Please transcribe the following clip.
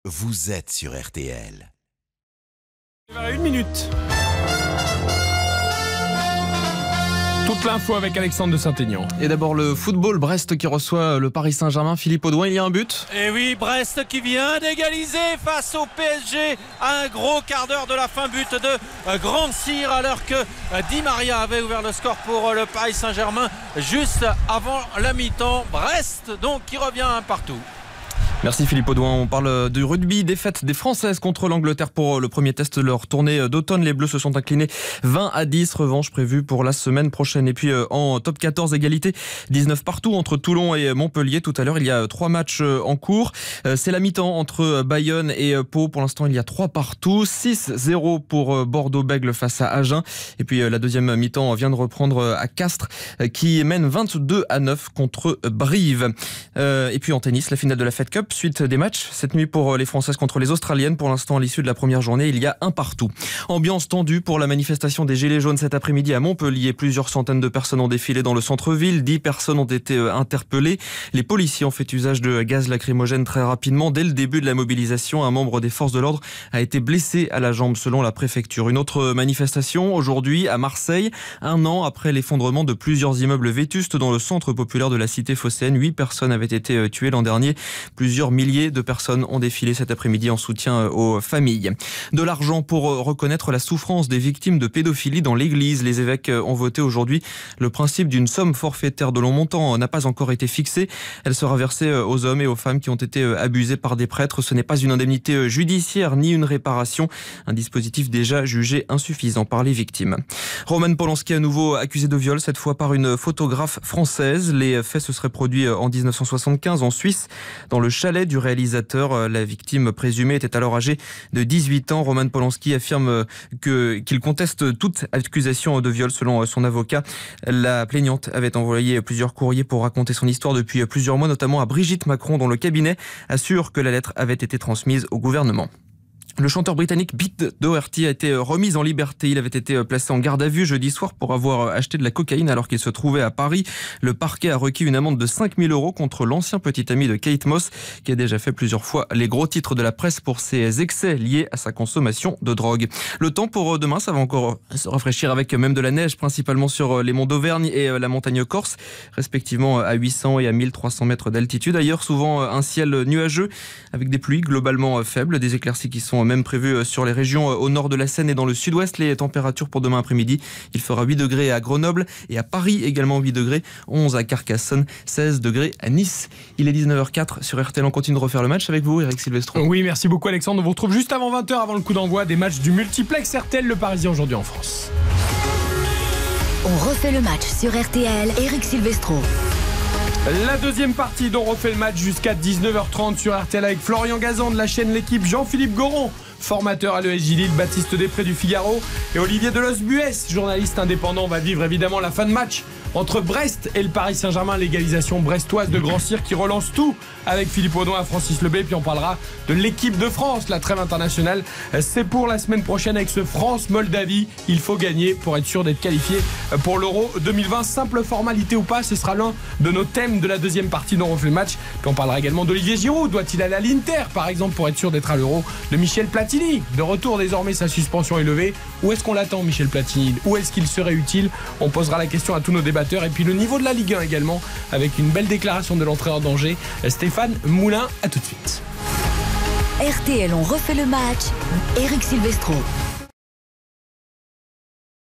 vous êtes sur RTL. Une minute. Toute l'info avec Alexandre de Saint-Aignan. Et d'abord le football, Brest qui reçoit le Paris Saint-Germain. Philippe Audouin, il y a un but. Et oui, Brest qui vient d'égaliser face au PSG à un gros quart d'heure de la fin, but de Grand Cyr, alors que Di Maria avait ouvert le score pour le Paris Saint-Germain juste avant la mi-temps. Brest donc qui revient un partout. Merci Philippe Audouin. On parle du rugby, défaite des Françaises contre l'Angleterre pour le premier test de leur tournée d'automne. Les Bleus se sont inclinés 20-10, revanche prévue pour la semaine prochaine. Et puis en top 14, égalité 19 partout entre Toulon et Montpellier. Tout à l'heure, il y a 3 matchs en cours. C'est la mi-temps entre Bayonne et Pau. Pour l'instant, il y a 3 partout. 6-0 pour Bordeaux-Bègles face à Agen. Et puis la deuxième mi-temps vient de reprendre à Castres qui mène 22-9 contre Brive. Et puis en tennis, la finale de la Fed Cup. Suite des matchs cette nuit pour les Françaises contre les Australiennes. Pour l'instant, à l'issue de la première journée, il y a un partout. Ambiance tendue pour la manifestation des Gilets jaunes cet après-midi à Montpellier. Plusieurs centaines de personnes ont défilé dans le centre-ville. 10 personnes ont été interpellées. Les policiers ont fait usage de gaz lacrymogène très rapidement. Dès le début de la mobilisation, un membre des forces de l'ordre a été blessé à la jambe selon la préfecture. Une autre manifestation aujourd'hui à Marseille, 1 an après l'effondrement de plusieurs immeubles vétustes dans le centre populaire de la cité phocéenne. 8 personnes avaient été tuées l'an dernier. Plusieurs milliers de personnes ont défilé cet après-midi en soutien aux familles. De l'argent pour reconnaître la souffrance des victimes de pédophilie dans l'Église. Les évêques ont voté aujourd'hui le principe d'une somme forfaitaire dont le montant n'a pas encore été fixé. Elle sera versée aux hommes et aux femmes qui ont été abusés par des prêtres. Ce n'est pas une indemnité judiciaire ni une réparation. Un dispositif déjà jugé insuffisant par les victimes. Roman Polanski à nouveau accusé de viol, cette fois par une photographe française. Les faits se seraient produits en 1975 en Suisse, dans le chalet du réalisateur. La victime présumée était alors âgée de 18 ans. Roman Polanski affirme qu'il conteste toute accusation de viol selon son avocat. La plaignante avait envoyé plusieurs courriers pour raconter son histoire depuis plusieurs mois, notamment à Brigitte Macron, dont le cabinet assure que la lettre avait été transmise au gouvernement. Le chanteur britannique Pete Doherty a été remis en liberté. Il avait été placé en garde à vue jeudi soir pour avoir acheté de la cocaïne alors qu'il se trouvait à Paris. Le parquet a requis une amende de 5 000 € contre l'ancien petit ami de Kate Moss, qui a déjà fait plusieurs fois les gros titres de la presse pour ses excès liés à sa consommation de drogue. Le temps pour demain, ça va encore se rafraîchir avec même de la neige, principalement sur les monts d'Auvergne et la montagne corse, respectivement à 800 et à 1300 mètres d'altitude. Ailleurs, souvent un ciel nuageux avec des pluies globalement faibles, des éclaircies qui sont même prévu sur les régions au nord de la Seine et dans le sud-ouest. Les températures pour demain après-midi, il fera 8 degrés à Grenoble et à Paris également 8 degrés, 11 à Carcassonne, 16 degrés à Nice. Il est 19h04 sur RTL. On continue de refaire le match avec vous, Eric Silvestro. Oui, merci beaucoup Alexandre. On vous retrouve juste avant 20h, avant le coup d'envoi des matchs du multiplex RTL Le Parisien aujourd'hui en France. On refait le match sur RTL, Eric Silvestro. La deuxième partie dont on refait le match jusqu'à 19h30 sur RTL avec Florian Gazan de la chaîne L'équipe, Jean-Philippe Goron, formateur à l'ESJ Lille, Baptiste Després du Figaro et Olivier Delos-Buès, journaliste indépendant. On va vivre évidemment la fin de match entre Brest et le Paris Saint-Germain, l'égalisation brestoise de Grand Cyr qui relance tout avec Philippe Audouin et Francis Lebay. Puis on parlera de l'équipe de France, la trêve internationale. C'est pour la semaine prochaine avec ce France-Moldavie. Il faut gagner pour être sûr d'être qualifié pour l'Euro 2020. Simple formalité ou pas, ce sera l'un de nos thèmes de la deuxième partie dont on fait le match. Puis on parlera également d'Olivier Giroud. Doit-il aller à l'Inter par exemple pour être sûr d'être à l'Euro? De Michel Platini, de retour désormais, sa suspension est levée. Où est-ce qu'on l'attend Michel Platini? Où est-ce qu'il serait utile? On posera la question à tous nos débatteurs. Et puis le niveau de la Ligue 1 également, avec une belle déclaration de l'entraîneur d'Angers, Stéphane Moulin. À tout de suite. RTL, on refait le match. Eric Silvestro.